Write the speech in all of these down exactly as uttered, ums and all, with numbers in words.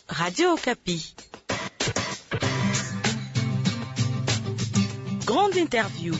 Radio Okapi. Grande interview.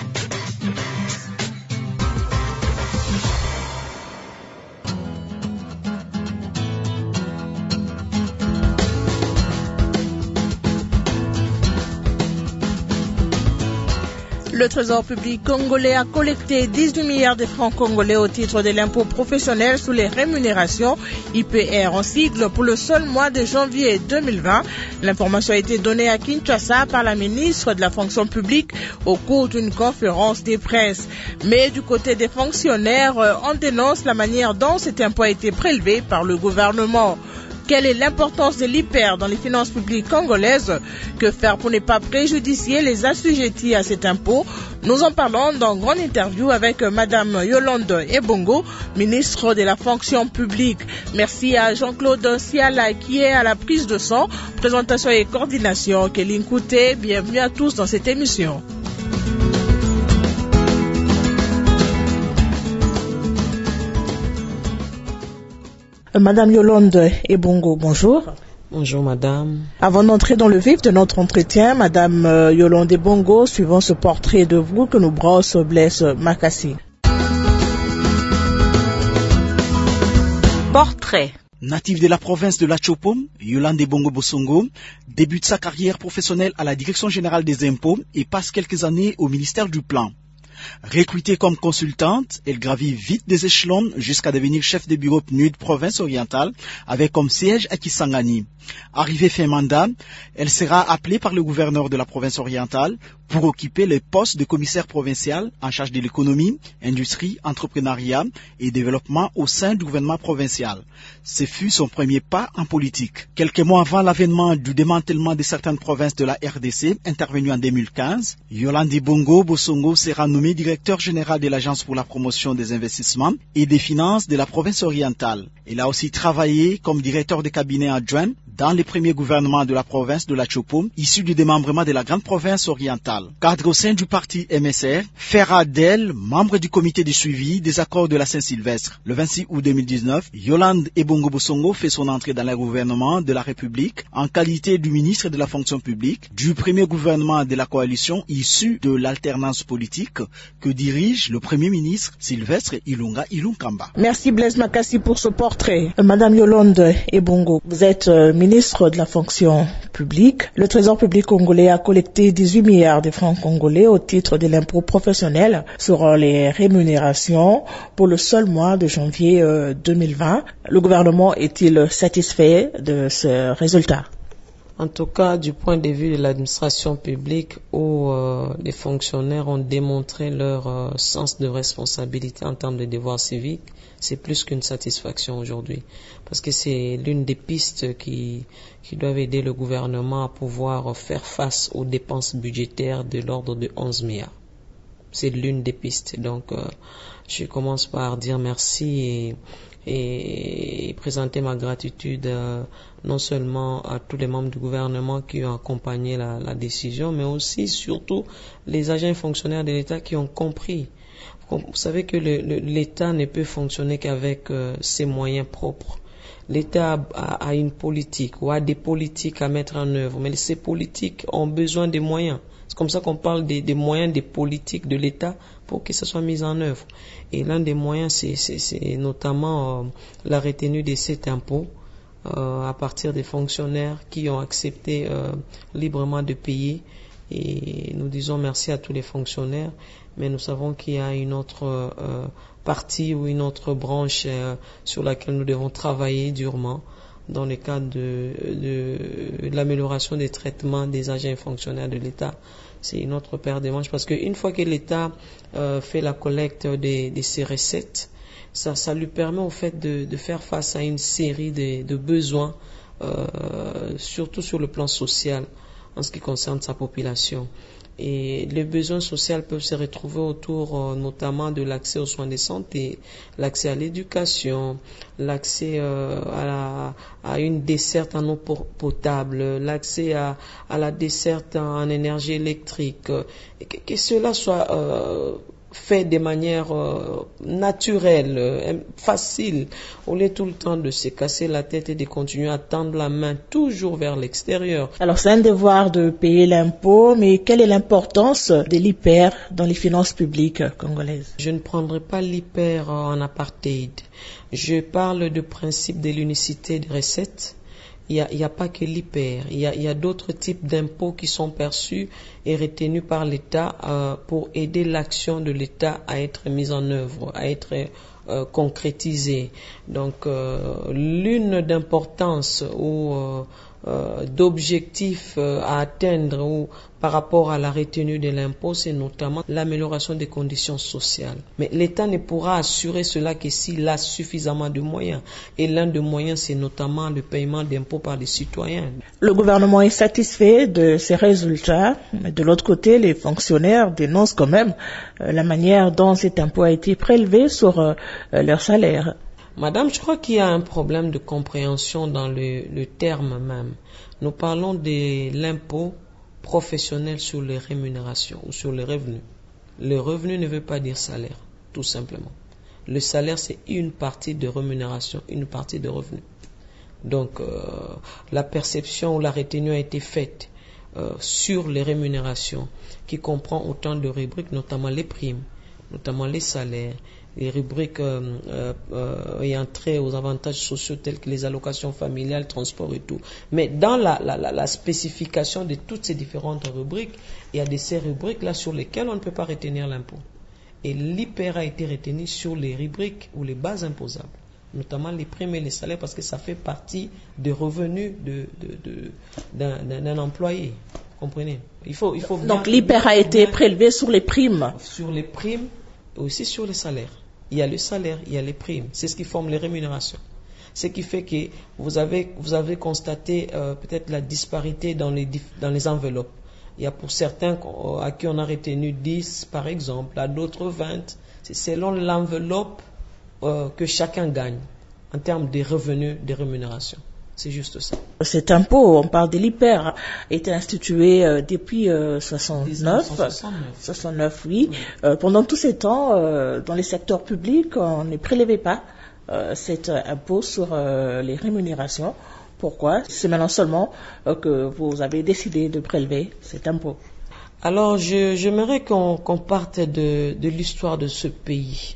Le Trésor public congolais a collecté dix-huit milliards de francs congolais au titre de l'impôt professionnel sous les rémunérations I P R en sigle pour le seul mois de janvier deux mille vingt. L'information a été donnée à Kinshasa par la ministre de la fonction publique au cours d'une conférence de presse. Mais du côté des fonctionnaires, on dénonce la manière dont cet impôt a été prélevé par le gouvernement. Quelle est l'importance de l'I P R dans les finances publiques congolaises? Que faire pour ne pas préjudicier les assujettis à cet impôt? Nous en parlons dans une grande interview avec Madame Yolande Ebongo, ministre de la fonction publique. Merci à Jean-Claude Siala qui est à la prise de son, présentation et coordination. Kéline Kouté, bienvenue à tous dans cette émission. Madame Yolande Ebongo, bonjour. Bonjour madame. Avant d'entrer dans le vif de notre entretien, Madame Yolande Ebongo, suivant ce portrait de vous que nous brosse Blaise Makassi. Portrait. Native de la province de la Tchopom, Yolande Ebongo Bosongo débute sa carrière professionnelle à la Direction générale des impôts et passe quelques années au ministère du Plan. Recrutée comme consultante, elle gravit vite des échelons jusqu'à devenir chef de bureau P N U D province orientale avec comme siège à Kisangani. Arrivée fin mandat, elle sera appelée par le gouverneur de la province orientale pour occuper le poste de commissaire provincial en charge de l'économie, industrie, entrepreneuriat et développement au sein du gouvernement provincial. Ce fut son premier pas en politique. Quelques mois avant l'avènement du démantèlement de certaines provinces de la R D C, intervenu en deux mille quinze, Yolande Ebongo Bosongo sera nommée directeur général de l'Agence pour la promotion des investissements et des finances de la province orientale. Elle a aussi travaillé comme directeur de cabinet adjoint dans les premiers gouvernements de la province de la Tchopom, issu du démembrement de la grande province orientale. Cadre au sein du parti M S R, fera d'elle membre du comité de suivi des accords de la Saint-Sylvestre. Le vingt-six août deux mille dix-neuf, Yolande Ebongo Bosongo fait son entrée dans le gouvernement de la République en qualité du ministre de la fonction publique du premier gouvernement de la coalition issu de l'alternance politique que dirige le premier ministre Sylvestre Ilunga Ilunkamba. Merci Blaise Makassi pour ce portrait. Madame Yolande Ebongo, vous êtes euh, ministre de la fonction publique. Le Trésor public congolais a collecté dix-huit milliards de francs congolais au titre de l'impôt professionnel sur les rémunérations pour le seul mois de janvier euh, deux mille vingt. Le gouvernement est-il satisfait de ce résultat? En tout cas, du point de vue de l'administration publique, où euh, les fonctionnaires ont démontré leur euh, sens de responsabilité en termes de devoirs civiques, c'est plus qu'une satisfaction aujourd'hui. Parce que c'est l'une des pistes qui, qui doivent aider le gouvernement à pouvoir faire face aux dépenses budgétaires de l'ordre de onze milliards. C'est l'une des pistes. Donc, euh, je commence par dire merci et et présenter ma gratitude euh, non seulement à tous les membres du gouvernement qui ont accompagné la, la décision, mais aussi, surtout, les agents et fonctionnaires de l'État qui ont compris. Vous savez que le, le, l'État ne peut fonctionner qu'avec euh, ses moyens propres. L'État a, a, a une politique ou a des politiques à mettre en œuvre, mais ces politiques ont besoin des moyens. C'est comme ça qu'on parle des, des moyens des politiques de l'État pour que ça soit mis en œuvre. Et l'un des moyens, c'est, c'est, c'est notamment euh, la retenue de cet impôt euh, à partir des fonctionnaires qui ont accepté euh, librement de payer. Et nous disons merci à tous les fonctionnaires, mais nous savons qu'il y a une autre euh, partie ou une autre branche euh, sur laquelle nous devons travailler durement dans le cadre de, de, de l'amélioration des traitements des agents et fonctionnaires de l'État. C'est une autre paire de manches parce qu'une fois que l'État euh, fait la collecte de, de ses recettes, ça, ça lui permet au fait de, de faire face à une série de, de besoins, euh, surtout sur le plan social, en ce qui concerne sa population. Et les besoins sociaux peuvent se retrouver autour euh, notamment de l'accès aux soins de santé, l'accès à l'éducation, l'accès euh, à, la, à une desserte en eau potable, l'accès à, à la desserte en, en énergie électrique. Et que, que cela soit euh, fait de manière euh, naturelle, euh, facile, au lieu tout le temps de se casser la tête et de continuer à tendre la main toujours vers l'extérieur. Alors c'est un devoir de payer l'impôt, mais quelle est l'importance de l'I P E R dans les finances publiques congolaises? Je ne prendrai pas l'I P E R en apartheid. Je parle du principe de l'unicité des recettes. Il n'y a, il y a pas que l'I P E R, il y a, il y a d'autres types d'impôts qui sont perçus et retenus par l'État euh, pour aider l'action de l'État à être mise en œuvre, à être euh, concrétisée. Donc, euh, l'une d'importance ou euh, euh, d'objectifs euh, à atteindre ou par rapport à la retenue de l'impôt, c'est notamment l'amélioration des conditions sociales. Mais l'État ne pourra assurer cela que s'il a suffisamment de moyens. Et l'un des moyens, c'est notamment le paiement d'impôts par les citoyens. Le gouvernement est satisfait de ces résultats. Mais de l'autre côté, les fonctionnaires dénoncent quand même euh, la manière dont cet impôt a été prélevé sur euh, leur salaire. Madame, je crois qu'il y a un problème de compréhension dans le, le terme même. Nous parlons de l'impôt professionnel sur les rémunérations ou sur les revenus. Le revenu ne veut pas dire salaire, tout simplement. Le salaire, c'est une partie de rémunération, une partie de revenu. Donc, euh, la perception ou la retenue a été faite euh, sur les rémunérations, qui comprend autant de rubriques, notamment les primes, notamment les salaires, les rubriques euh, euh, euh, ayant trait aux avantages sociaux tels que les allocations familiales, transport et tout. Mais dans la, la, la, la spécification de toutes ces différentes rubriques, il y a de ces rubriques-là sur lesquelles on ne peut pas retenir l'impôt. Et l'I P E R a été retenu sur les rubriques ou les bases imposables, notamment les primes et les salaires, parce que ça fait partie des revenus de, de, de, d'un, d'un employé. Vous comprenez? Il faut, il faut bien, Donc l'I P E R a été prélevé sur les primes. Sur les primes et aussi sur les salaires. Il y a le salaire, il y a les primes. C'est ce qui forme les rémunérations. Ce qui fait que vous avez, vous avez constaté euh, peut-être la disparité dans les, dans les enveloppes. Il y a pour certains à qui on a retenu dix, par exemple, à d'autres vingt. C'est selon l'enveloppe euh, que chacun gagne en termes de revenus, de rémunération. C'est juste ça. Cet impôt, on parle de l'I P E R, a été institué euh, depuis euh, soixante-neuf. soixante-neuf, oui. oui. Euh, pendant tous ces temps, euh, dans les secteurs publics, on ne prélevait pas euh, cet impôt sur euh, les rémunérations. Pourquoi? C'est maintenant seulement euh, que vous avez décidé de prélever cet impôt. Alors, je, j'aimerais qu'on, qu'on parte de, de l'histoire de ce pays.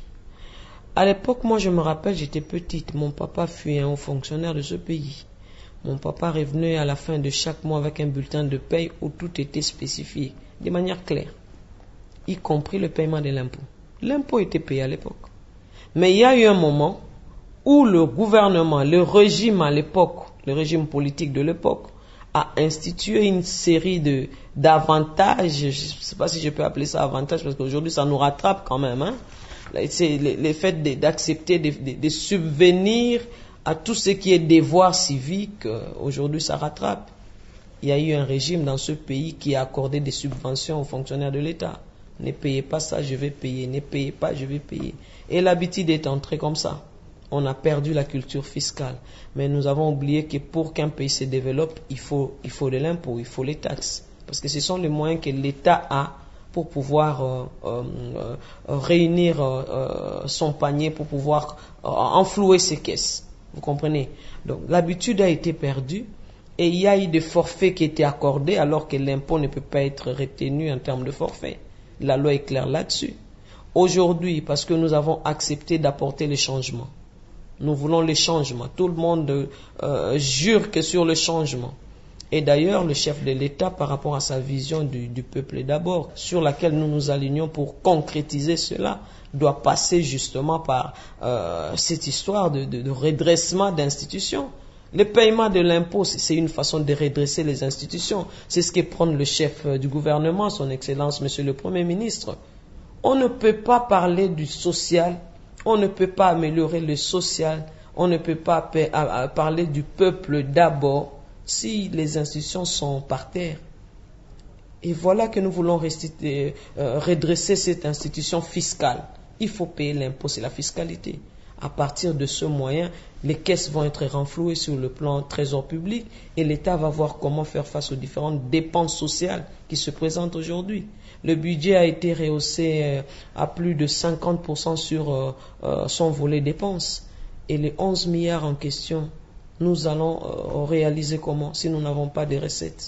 À l'époque, moi, je me rappelle, j'étais petite. Mon papa fut un haut fonctionnaire de ce pays. Mon papa revenait à la fin de chaque mois avec un bulletin de paye où tout était spécifié de manière claire, y compris le paiement de l'impôt. L'impôt était payé à l'époque. Mais il y a eu un moment où le gouvernement, le régime à l'époque, le régime politique de l'époque, a institué une série de, d'avantages. Je ne sais pas si je peux appeler ça avantage parce qu'aujourd'hui ça nous rattrape quand même. Hein? C'est le, le fait de, d'accepter de, de, de subvenir à tout ce qui est devoir civique. Aujourd'hui ça rattrape. Il y a eu un régime dans ce pays qui a accordé des subventions aux fonctionnaires de l'État. Ne payez pas ça, je vais payer. Ne payez pas, je vais payer. Et l'habitude est entrée comme ça. On a perdu la culture fiscale. Mais nous avons oublié que pour qu'un pays se développe, il faut, il faut de l'impôt, il faut les taxes. Parce que ce sont les moyens que l'État a pour pouvoir euh, euh, euh, réunir euh, son panier, pour pouvoir euh, enflouer ses caisses. Vous comprenez? Donc l'habitude a été perdue et il y a eu des forfaits qui étaient accordés alors que l'impôt ne peut pas être retenu en termes de forfait. La loi est claire là-dessus. Aujourd'hui, parce que nous avons accepté d'apporter les changements, nous voulons les changements. Tout le monde euh, jure que sur le changement. Et d'ailleurs, le chef de l'État, par rapport à sa vision du, du peuple d'abord, sur laquelle nous nous alignons pour concrétiser cela, doit passer justement par euh, cette histoire de, de, de redressement d'institutions. Le paiement de l'impôt, c'est une façon de redresser les institutions. C'est ce que prend le chef du gouvernement, son Excellence, Monsieur le Premier ministre. On ne peut pas parler du social, on ne peut pas améliorer le social, on ne peut pas parler du peuple d'abord si les institutions sont par terre. Et voilà que nous voulons rester, euh, redresser cette institution fiscale. Il faut payer l'impôt, c'est la fiscalité. À partir de ce moyen, les caisses vont être renflouées sur le plan trésor public et l'État va voir comment faire face aux différentes dépenses sociales qui se présentent aujourd'hui. Le budget a été rehaussé à plus de cinquante pour cent sur euh, euh, son volet dépenses. Et les onze milliards en question, nous allons euh, réaliser comment si nous n'avons pas de recettes?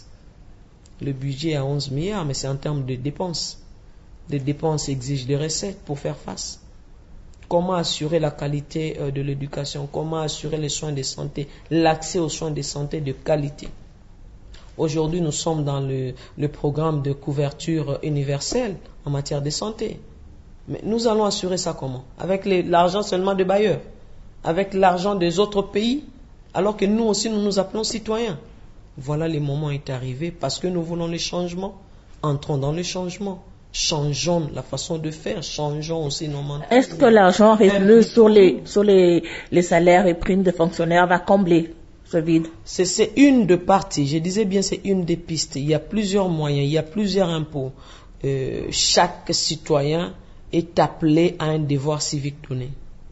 Le budget est à onze milliards, mais c'est en termes de dépenses. Les dépenses exigent des recettes pour faire face. Comment assurer la qualité euh, de l'éducation? Comment assurer les soins de santé, l'accès aux soins de santé de qualité? Aujourd'hui, nous sommes dans le, le programme de couverture universelle en matière de santé. Mais nous allons assurer ça comment? Avec les, l'argent seulement des bailleurs? Avec l'argent des autres pays? Alors que nous aussi, nous nous appelons citoyens. Voilà, le moment est arrivé parce que nous voulons le changement. Entrons dans le changement. Changeons la façon de faire. Changeons aussi nos mentalités. Est-ce que l'argent retenu sur les, sur les, les salaires et primes des fonctionnaires va combler ce vide? C'est, c'est une de parties. Je disais bien, c'est une des pistes. Il y a plusieurs moyens, il y a plusieurs impôts. Euh, chaque citoyen est appelé à un devoir civique donné.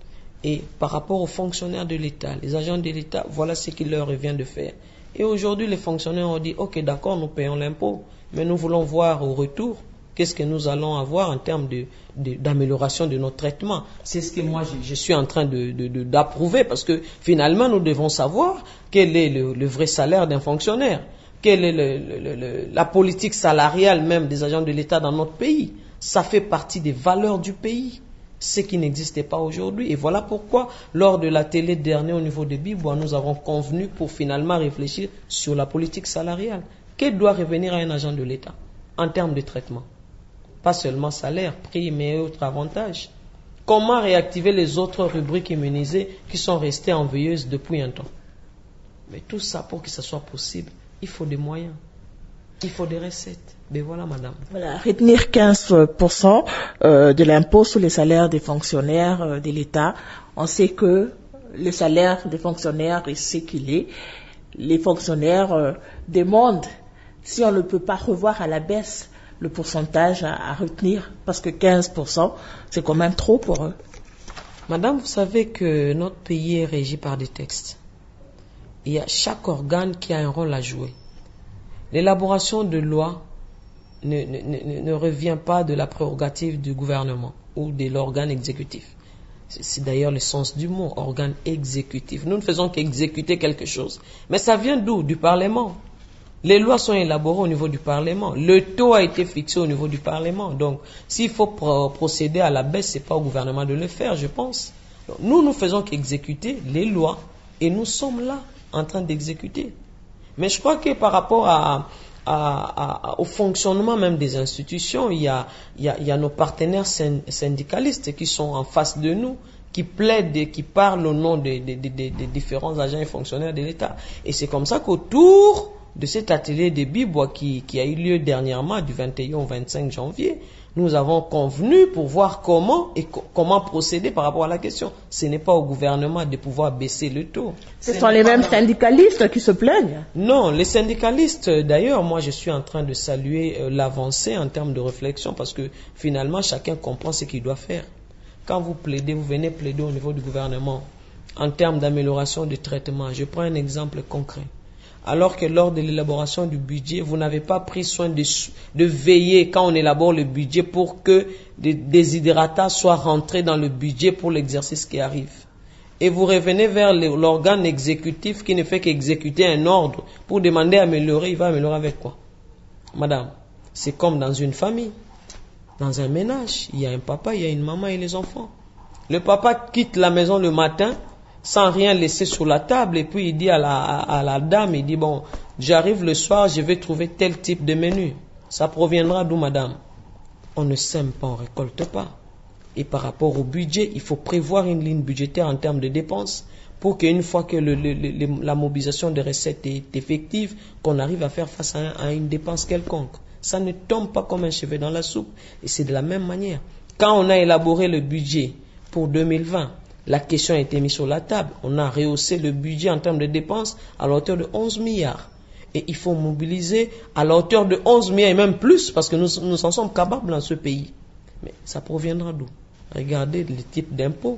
Et par rapport aux fonctionnaires de l'État, les agents de l'État, voilà ce qu'il leur revient de faire. Et aujourd'hui, les fonctionnaires ont dit, ok, d'accord, nous payons l'impôt, mais nous voulons voir au retour qu'est-ce que nous allons avoir en termes de, de, d'amélioration de notre traitement. C'est ce que moi, je, je suis en train de, de, de, d'approuver parce que finalement, nous devons savoir quel est le, le vrai salaire d'un fonctionnaire, quelle est le, le, le, la politique salariale même des agents de l'État dans notre pays. Ça fait partie des valeurs du pays, ce qui n'existait pas aujourd'hui. Et voilà pourquoi, lors de la télé dernière au niveau de Bibois, nous avons convenu pour finalement réfléchir sur la politique salariale. Qu'est-ce doit revenir à un agent de l'État en termes de traitement? Pas seulement salaire, prime et autres avantages. Comment réactiver les autres rubriques immunisées qui sont restées en veilleuse depuis un temps? Mais tout ça, pour que ça soit possible, il faut des moyens. Il faut des recettes. Mais voilà, madame. Voilà, retenir quinze pour cent euh, de l'impôt sur les salaires des fonctionnaires euh, de l'État. On sait que le salaire des fonctionnaires est ce qu'il est. Les fonctionnaires euh, demandent, si on ne peut pas revoir à la baisse le pourcentage à, à retenir, parce que quinze pour cent, c'est quand même trop pour eux. Madame, vous savez que notre pays est régi par des textes. Il y a chaque organe qui a un rôle à jouer. L'élaboration de lois ne, ne, ne, ne revient pas de la prérogative du gouvernement ou de l'organe exécutif. C'est, c'est d'ailleurs le sens du mot, organe exécutif. Nous ne faisons qu'exécuter quelque chose. Mais ça vient d'où? Du Parlement. Les lois sont élaborées au niveau du Parlement. Le taux a été fixé au niveau du Parlement. Donc, s'il faut pro- procéder à la baisse, c'est pas au gouvernement de le faire, je pense. Donc, nous, nous faisons qu'exécuter les lois et nous sommes là en train d'exécuter. Mais je crois que par rapport à, à, à, au fonctionnement même des institutions, il y a, il y a, il y a nos partenaires syndicalistes qui sont en face de nous, qui plaident et qui parlent au nom des, des, des, des différents agents et fonctionnaires de l'État. Et c'est comme ça qu'autour de cet atelier de Bibois qui, qui a eu lieu dernièrement du vingt et un au vingt-cinq janvier, nous avons convenu pour voir comment et co- comment procéder par rapport à la question. Ce n'est pas au gouvernement de pouvoir baisser le taux. Ce, Ce sont les mêmes dans... syndicalistes qui se plaignent. Non, les syndicalistes, d'ailleurs, moi je suis en train de saluer euh, l'avancée en termes de réflexion parce que finalement chacun comprend ce qu'il doit faire. Quand vous plaidez, vous venez plaider au niveau du gouvernement en termes d'amélioration du traitement. Je prends un exemple concret. Alors que lors de l'élaboration du budget, vous n'avez pas pris soin de, de veiller quand on élabore le budget pour que des desiderata soient rentrés dans le budget pour l'exercice qui arrive. Et vous revenez vers le, l'organe exécutif qui ne fait qu'exécuter un ordre pour demander à améliorer. Il va améliorer avec quoi? Madame, c'est comme dans une famille, dans un ménage. Il y a un papa, il y a une maman et les enfants. Le papa quitte la maison le matin sans rien laisser sur la table, et puis il dit à la, à, à la dame, il dit, bon, j'arrive le soir, je vais trouver tel type de menu. Ça proviendra d'où, madame? On ne sème pas, on ne récolte pas. Et par rapport au budget, il faut prévoir une ligne budgétaire en termes de dépenses pour qu'une fois que le, le, le, la mobilisation des recettes est effective, qu'on arrive à faire face à, un, à une dépense quelconque. Ça ne tombe pas comme un cheveu dans la soupe. Et c'est de la même manière. Quand on a élaboré le budget pour deux mille vingt, la question a été mise sur la table. On a rehaussé le budget en termes de dépenses à la hauteur de onze milliards. Et il faut mobiliser à la hauteur de onze milliards et même plus parce que nous, nous en sommes capables dans ce pays. Mais ça proviendra d'où? Regardez le type d'impôts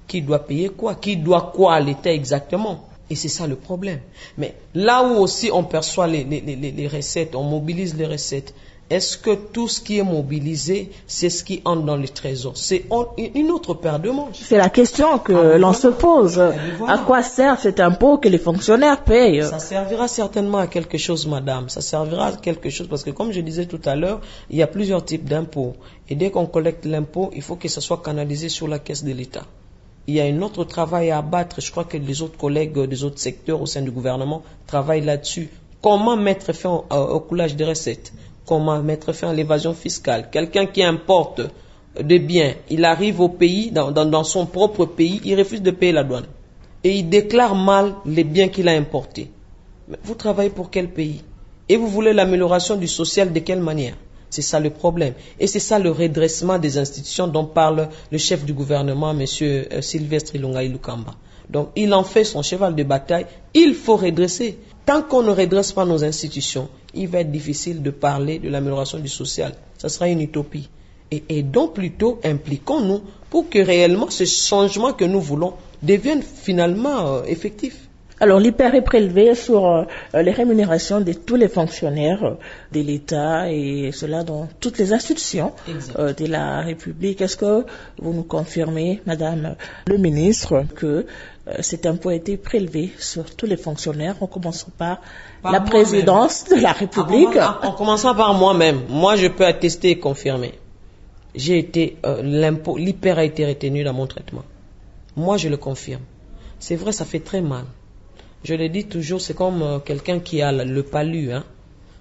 Qui doit payer quoi? Qui doit quoi à l'État exactement? Et c'est ça le problème. Mais là où aussi on perçoit les, les, les, les recettes, on mobilise les recettes, est-ce que tout ce qui est mobilisé, c'est ce qui entre dans le trésor? C'est une autre paire de manches. C'est la question que ah, l'on voilà. se pose. Voilà. À quoi sert cet impôt que les fonctionnaires payent? Ça servira certainement à quelque chose, madame. Ça servira à quelque chose parce que, comme je disais tout à l'heure, il y a plusieurs types d'impôts. Et dès qu'on collecte l'impôt, il faut que ça soit canalisé sur la caisse de l'État. Il y a un autre travail à abattre. Je crois que les autres collègues des autres secteurs au sein du gouvernement travaillent là-dessus. Comment mettre fin au, au coulage des recettes? Comment mettre fin à l'évasion fiscale? Quelqu'un qui importe des biens, il arrive au pays, dans, dans, dans son propre pays, il refuse de payer la douane. Et il déclare mal les biens qu'il a importés. Mais vous travaillez pour quel pays? Et vous voulez l'amélioration du social de quelle manière? C'est ça le problème. Et c'est ça le redressement des institutions dont parle le chef du gouvernement, M. Sylvestre Ilunga Ilukamba. Donc, il en fait son cheval de bataille. Il faut redresser. Tant qu'on ne redresse pas nos institutions, il va être difficile de parler de l'amélioration du social. Ça sera une utopie. Et, et donc, plutôt, impliquons-nous pour que réellement ce changement que nous voulons devienne finalement euh, effectif. Alors, l'I P E R est prélevé sur euh, les rémunérations de tous les fonctionnaires euh, de l'État et cela dans toutes les institutions euh, de la République. Est-ce que vous nous confirmez, Madame le ministre, que euh, cet impôt a été prélevé sur tous les fonctionnaires, en commençant par, par la présidence de la République? En, en commençant par moi-même, moi je peux attester et confirmer. J'ai été, euh, l'impôt, l'I P E R a été retenu dans mon traitement. Moi je le confirme. C'est vrai, ça fait très mal. Je le dis toujours, c'est comme euh, quelqu'un qui a le palu. Hein?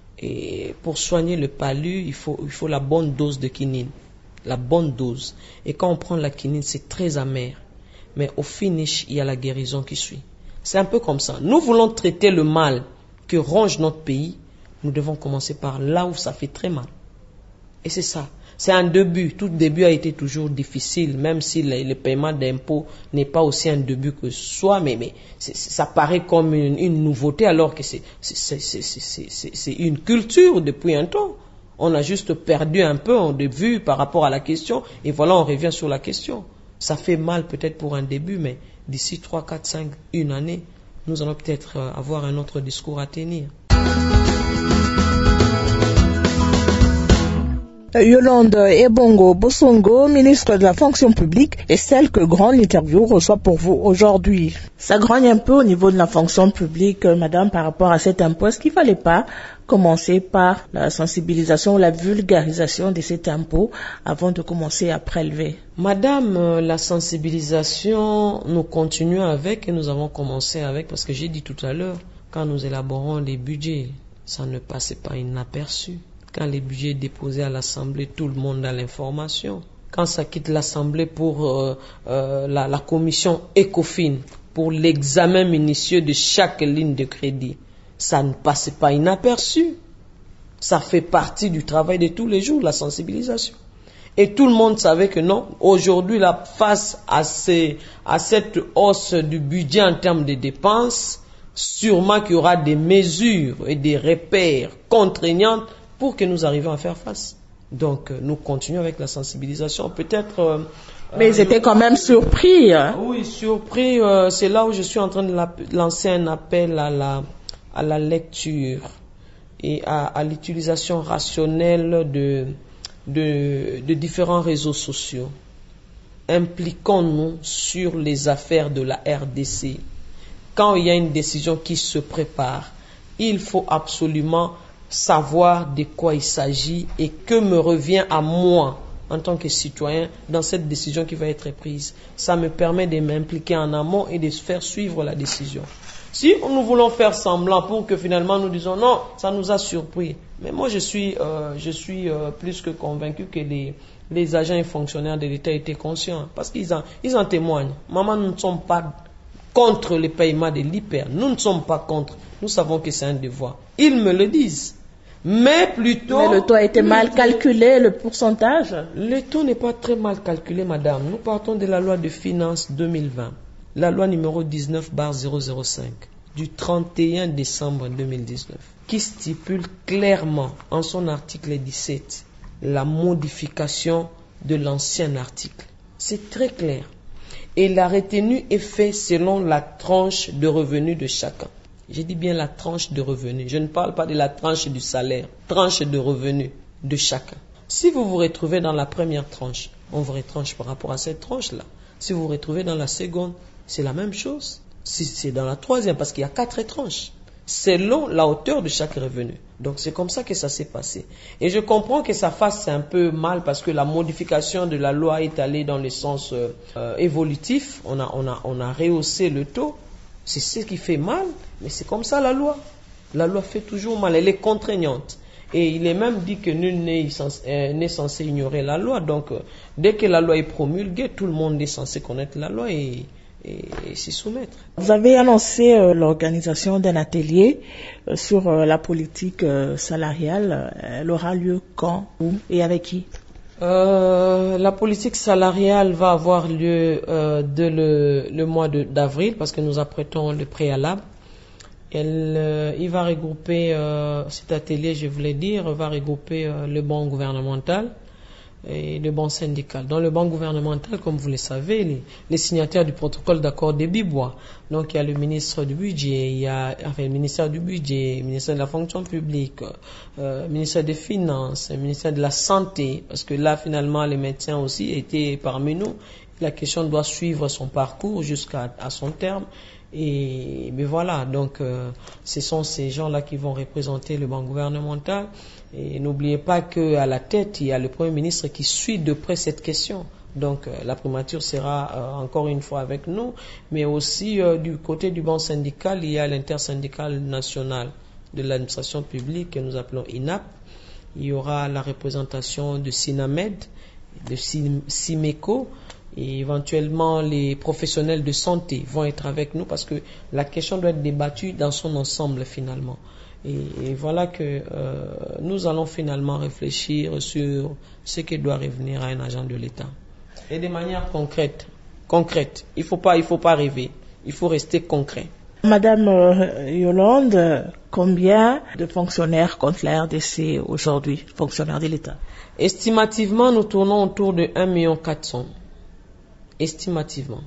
Et pour soigner le palu, il faut, il faut la bonne dose de quinine. La bonne dose. Et quand on prend la quinine, c'est très amer. Mais au finish, il y a la guérison qui suit. C'est un peu comme ça. Nous voulons traiter le mal que ronge notre pays. Nous devons commencer par là où ça fait très mal. Et c'est ça. C'est un début. Tout début a été toujours difficile, même si le, le paiement d'impôts n'est pas aussi un début que soi, mais, mais c'est, ça paraît comme une, une nouveauté alors que c'est, c'est, c'est, c'est, c'est, c'est une culture depuis un temps. On a juste perdu un peu en de vue par rapport à la question et voilà, on revient sur la question. Ça fait mal peut-être pour un début, mais d'ici trois, quatre, cinq, une année, nous allons peut-être avoir un autre discours à tenir. Yolande Ebongo Bosongo, ministre de la fonction publique, est celle que Grande Interview reçoit pour vous aujourd'hui. Ça grogne un peu au niveau de la fonction publique, madame, par rapport à cet impôt. Est-ce qu'il ne fallait pas commencer par la sensibilisation ou la vulgarisation de cet impôt avant de commencer à prélever? Madame, la sensibilisation, nous continuons avec et nous avons commencé avec, parce que j'ai dit tout à l'heure, quand nous élaborons les budgets, ça ne passait pas inaperçu. Quand les budgets déposés à l'Assemblée, tout le monde a l'information. Quand ça quitte l'Assemblée pour euh, euh, la, la commission ECOFIN, pour l'examen minutieux de chaque ligne de crédit, ça ne passait pas inaperçu. Ça fait partie du travail de tous les jours, la sensibilisation. Et tout le monde savait que non, aujourd'hui, là, face à, ces, à cette hausse du budget en termes de dépenses, sûrement qu'il y aura des mesures et des repères contraignantes pour que nous arrivions à faire face. Donc, euh, nous continuons avec la sensibilisation. Peut-être... Euh, Mais ils euh, étaient quand même surpris. Hein? Oui, surpris. Euh, c'est là où je suis en train de la, lancer un appel à la, à la lecture et à, à l'utilisation rationnelle de, de, de différents réseaux sociaux. Impliquons-nous sur les affaires de la R D C. Quand il y a une décision qui se prépare, il faut absolument savoir de quoi il s'agit et que me revient à moi en tant que citoyen dans cette décision qui va être prise. Ça me permet de m'impliquer en amont et de faire suivre la décision. Si nous voulons faire semblant pour que finalement nous disons non, ça nous a surpris. Mais moi je suis, euh, je suis euh, plus que convaincu que les, les agents et fonctionnaires de l'État étaient conscients parce qu'ils en, ils en témoignent. Maman, nous ne sommes pas contre le paiement de l'I P E R. Nous ne sommes pas contre. Nous savons que c'est un devoir. Ils me le disent. Mais plutôt... Mais le taux a été mal calculé, le pourcentage? Le taux n'est pas très mal calculé, madame. Nous partons de la loi de finances deux mille vingt. La loi numéro dix-neuf barre zéro zéro cinq du trente et un décembre deux mille dix-neuf qui stipule clairement en son article dix-sept la modification de l'ancien article. C'est très clair. Et la retenue est faite selon la tranche de revenus de chacun. Je dis bien la tranche de revenus. Je ne parle pas de la tranche du salaire. Tranche de revenus de chacun. Si vous vous retrouvez dans la première tranche, on vous retranche par rapport à cette tranche-là. Si vous vous retrouvez dans la seconde, c'est la même chose. Si c'est dans la troisième, parce qu'il y a quatre tranches, selon la hauteur de chaque revenu. Donc c'est comme ça que ça s'est passé. Et je comprends que ça fasse un peu mal parce que la modification de la loi est allée dans le sens euh, évolutif. On a, on a, on a rehaussé le taux. C'est ce qui fait mal, mais c'est comme ça la loi. La loi fait toujours mal, elle est contraignante. Et il est même dit que nul n'est censé, censé ignorer la loi. Donc, euh, dès que la loi est promulguée, tout le monde est censé connaître la loi et, et, et s'y soumettre. Vous avez annoncé euh, l'organisation d'un atelier euh, sur euh, la politique euh, salariale. Elle aura lieu quand, où et avec qui? Euh, la politique salariale va avoir lieu euh, dès le, le mois de, d'avril parce que nous apprêtons le préalable. Elle, euh, il va regrouper, euh, cet atelier, je voulais dire, va regrouper euh, le banc gouvernemental et le banc syndical. Dans le banc gouvernemental, comme vous le savez, les, les signataires du protocole d'accord de Bibois. Donc il y a le ministre du budget, il y a enfin, le ministère du budget, le ministère de la fonction publique, euh, le ministère des finances, le ministère de la santé, parce que là finalement les médecins aussi étaient parmi nous. La question doit suivre son parcours jusqu'à à son terme. Et mais voilà, donc euh, ce sont ces gens-là qui vont représenter le banc gouvernemental. Et n'oubliez pas qu'à la tête, il y a le Premier ministre qui suit de près cette question. Donc euh, la primature sera euh, encore une fois avec nous, mais aussi euh, du côté du banc syndical, il y a l'intersyndical national de l'administration publique que nous appelons I N A P. Il y aura la représentation de SINAMED, de SIMECO, et éventuellement les professionnels de santé vont être avec nous parce que la question doit être débattue dans son ensemble finalement. Et, et voilà que euh, nous allons finalement réfléchir sur ce qui doit revenir à un agent de l'État. Et de manière concrète, concrète. Il faut pas, il faut pas rêver. Il faut rester concret. Madame euh, Yolande, combien de fonctionnaires compte la R D C aujourd'hui, fonctionnaires de l'État? Estimativement, nous tournons autour de un million quatre cents. Estimativement.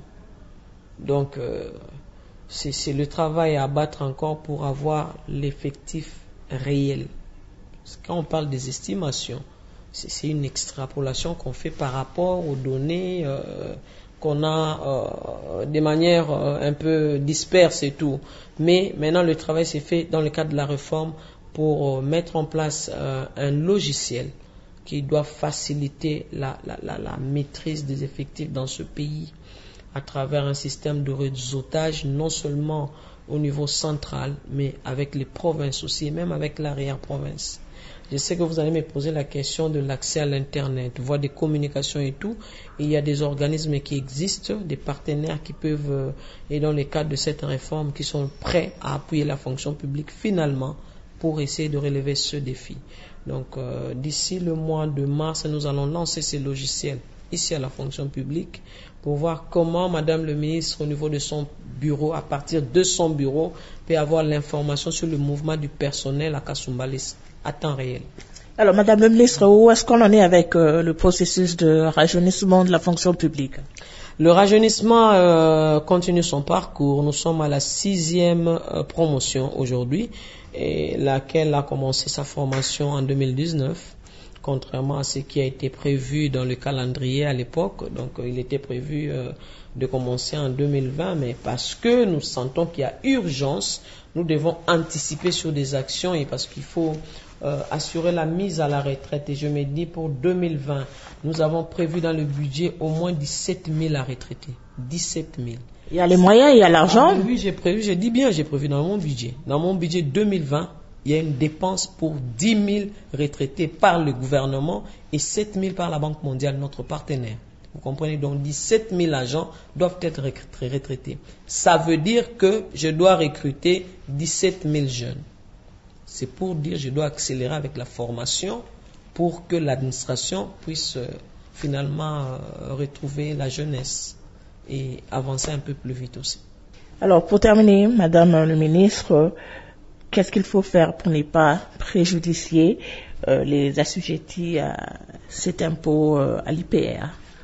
Donc, euh, c'est, c'est le travail à abattre encore pour avoir l'effectif réel. Parce que quand on parle des estimations, c'est, c'est une extrapolation qu'on fait par rapport aux données euh, qu'on a euh, de manière euh, un peu disperse et tout. Mais maintenant, le travail s'est fait dans le cadre de la réforme pour euh, mettre en place euh, un logiciel qui doit faciliter la, la, la, la maîtrise des effectifs dans ce pays à travers un système de réseautage non seulement au niveau central, mais avec les provinces aussi, et même avec l'arrière-province. Je sais que vous allez me poser la question de l'accès à l'Internet, voie des communications et tout. Et il y a des organismes qui existent, des partenaires qui peuvent, et dans le cadre de cette réforme, qui sont prêts à appuyer la fonction publique finalement pour essayer de relever ce défi. Donc, euh, d'ici le mois de mars, nous allons lancer ces logiciels ici à la fonction publique pour voir comment Madame le ministre, au niveau de son bureau, à partir de son bureau, peut avoir l'information sur le mouvement du personnel à Kasumbalès à temps réel. Alors, Madame le ministre, où est-ce qu'on en est avec euh, le processus de rajeunissement de la fonction publique? Le rajeunissement euh, continue son parcours. Nous sommes à la sixième euh, promotion aujourd'hui, et laquelle a commencé sa formation en deux mille dix-neuf, contrairement à ce qui a été prévu dans le calendrier à l'époque. Donc, euh, il était prévu euh, de commencer en deux mille vingt, mais parce que nous sentons qu'il y a urgence, nous devons anticiper sur des actions et parce qu'il faut euh, assurer la mise à la retraite. Et je me dis, pour deux mille vingt, nous avons prévu dans le budget au moins dix-sept mille à retraiter. dix-sept mille. Il y a les moyens, il y a l'argent. Ah, oui, j'ai prévu, je dis bien, j'ai prévu dans mon budget. Dans mon budget deux mille vingt, il y a une dépense pour dix mille retraités par le gouvernement et sept mille par la Banque mondiale, notre partenaire. Vous comprenez? Donc, dix-sept mille agents doivent être retraités. Ça veut dire que je dois recruter dix-sept mille jeunes. C'est pour dire que je dois accélérer avec la formation pour que l'administration puisse euh, finalement euh, retrouver la jeunesse et avancer un peu plus vite aussi. Alors, pour terminer, Madame le ministre, qu'est-ce qu'il faut faire pour ne pas préjudicier euh, les assujettis à cet impôt euh, à l'I P R?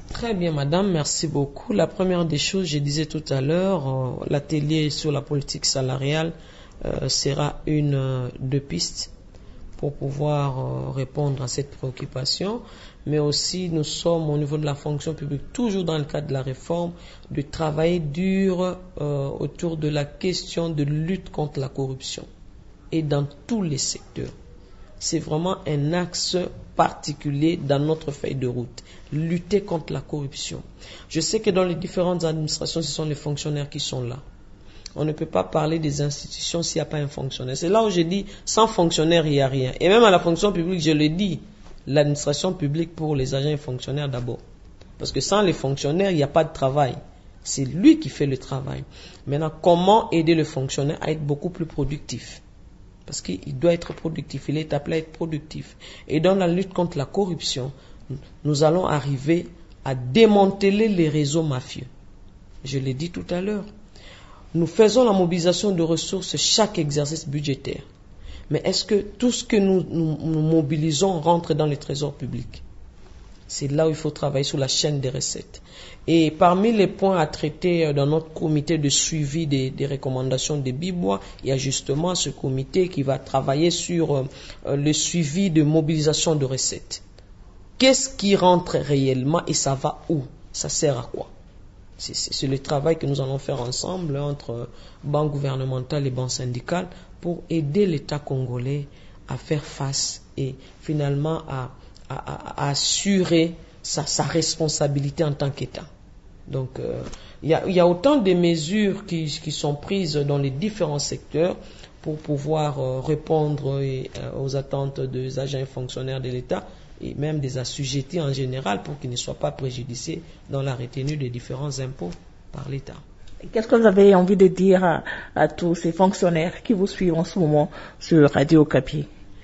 Très bien, madame, merci beaucoup. La première des choses, je disais tout à l'heure, euh, l'atelier sur la politique salariale euh, sera une euh, de pistes pour pouvoir euh, répondre à cette préoccupation. Mais aussi, nous sommes au niveau de la fonction publique, toujours dans le cadre de la réforme, de travailler dur euh, autour de la question de lutte contre la corruption et dans tous les secteurs. C'est vraiment un axe particulier dans notre feuille de route. Lutter contre la corruption. Je sais que dans les différentes administrations, ce sont les fonctionnaires qui sont là. On ne peut pas parler des institutions s'il n'y a pas un fonctionnaire. C'est là où je dis, sans fonctionnaire, il n'y a rien. Et même à la fonction publique, je le dis, l'administration publique pour les agents et fonctionnaires d'abord. Parce que sans les fonctionnaires, il n'y a pas de travail. C'est lui qui fait le travail. Maintenant, comment aider le fonctionnaire à être beaucoup plus productif? Parce qu'il doit être productif, il est appelé à être productif. Et dans la lutte contre la corruption, nous allons arriver à démanteler les réseaux mafieux. Je l'ai dit tout à l'heure. Nous faisons la mobilisation de ressources chaque exercice budgétaire. Mais est-ce que tout ce que nous, nous, nous mobilisons rentre dans le trésor public? C'est là où il faut travailler sur la chaîne des recettes. Et parmi les points à traiter dans notre comité de suivi des, des recommandations des Bibois, il y a justement ce comité qui va travailler sur euh, le suivi de mobilisation de recettes. Qu'est-ce qui rentre réellement et ça va où? Ça sert à quoi? C'est, c'est, c'est le travail que nous allons faire ensemble entre banques gouvernementales et banques syndicales pour aider l'État congolais à faire face et finalement à À, à, à assurer sa, sa responsabilité en tant qu'État. Donc, euh, il y a, y a autant de mesures qui, qui sont prises dans les différents secteurs pour pouvoir euh, répondre et, euh, aux attentes des agents et fonctionnaires de l'État et même des assujettis en général pour qu'ils ne soient pas préjudiciés dans la retenue des différents impôts par l'État. Qu'est-ce que vous avez envie de dire à, à tous ces fonctionnaires qui vous suivent en ce moment sur Radio Okapi?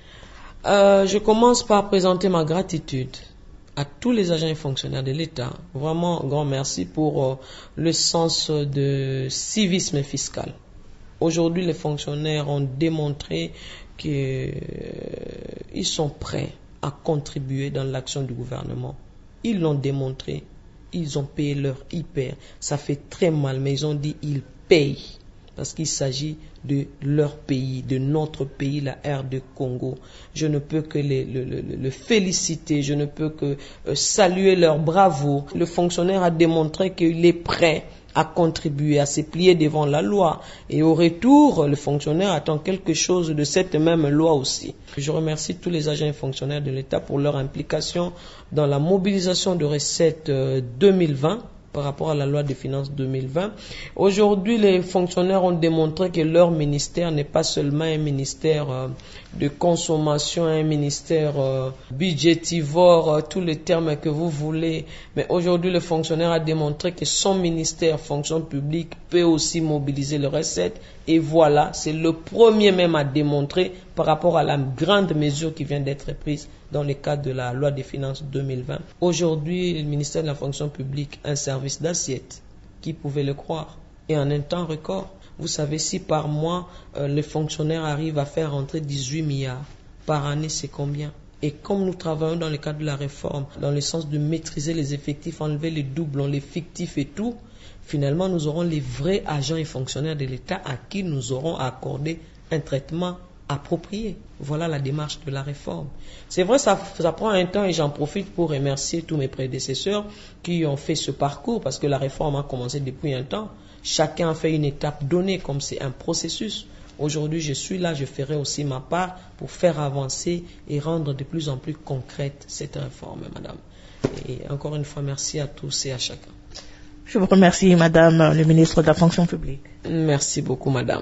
Euh, je commence par présenter ma gratitude à tous les agents et fonctionnaires de l'État. Vraiment, un grand merci pour euh, le sens de civisme fiscal. Aujourd'hui, les fonctionnaires ont démontré qu'ils euh, sont prêts à contribuer dans l'action du gouvernement. Ils l'ont démontré. Ils ont payé leur hyper. Ça fait très mal, mais ils ont dit ils payent. Parce qu'il s'agit de leur pays, de notre pays, la R D Congo. Je ne peux que les, le, le, le féliciter, je ne peux que euh, saluer leur bravoure. Le fonctionnaire a démontré qu'il est prêt à contribuer, à se plier devant la loi. Et au retour, le fonctionnaire attend quelque chose de cette même loi aussi. Je remercie tous les agents et fonctionnaires de l'État pour leur implication dans la mobilisation de recettes euh, deux mille vingt. Par rapport à la loi des finances deux mille vingt. Aujourd'hui, les fonctionnaires ont démontré que leur ministère n'est pas seulement un ministère euh, de consommation, un ministère euh, budgétivore, euh, tous les termes que vous voulez. Mais aujourd'hui, le fonctionnaire a démontré que son ministère, fonction publique, peut aussi mobiliser les recettes. Et voilà, c'est le premier même à démontrer par rapport à la grande mesure qui vient d'être prise dans le cadre de la loi des finances deux mille vingt. Aujourd'hui, le ministère de la fonction publique a un service d'assiette. Qui pouvait le croire? Et en un temps record. Vous savez, si par mois, euh, les fonctionnaires arrivent à faire rentrer dix-huit milliards, par année, c'est combien? Et comme nous travaillons dans le cadre de la réforme, dans le sens de maîtriser les effectifs, enlever les doublons, les fictifs et tout, finalement, nous aurons les vrais agents et fonctionnaires de l'État à qui nous aurons accordé un traitement approprié. Voilà la démarche de la réforme. C'est vrai, ça, ça prend un temps et j'en profite pour remercier tous mes prédécesseurs qui ont fait ce parcours parce que la réforme a commencé depuis un temps. Chacun a fait une étape donnée comme c'est un processus. Aujourd'hui, je suis là, je ferai aussi ma part pour faire avancer et rendre de plus en plus concrète cette réforme, madame. Et encore une fois, merci à tous et à chacun. Je vous remercie, madame, le ministre de la fonction publique. Merci beaucoup, madame.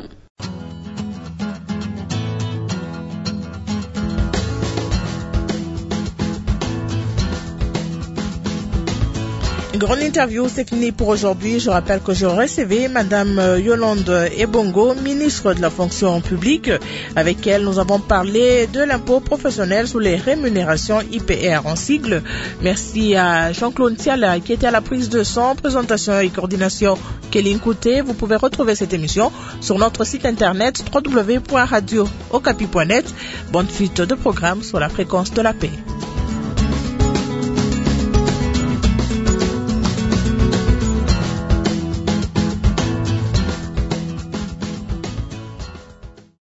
Grande interview, c'est fini pour aujourd'hui. Je rappelle que je recevais madame Yolande Ebongo, ministre de la fonction publique, avec elle nous avons parlé de l'impôt professionnel sur les rémunérations I P R en sigle. Merci à Jean-Claude Tiala qui était à la prise de son, présentation et coordination Kéline Kouté. Vous pouvez retrouver cette émission sur notre site internet w w w point radio okapi point net. Bonne suite de programme sur la fréquence de la paix.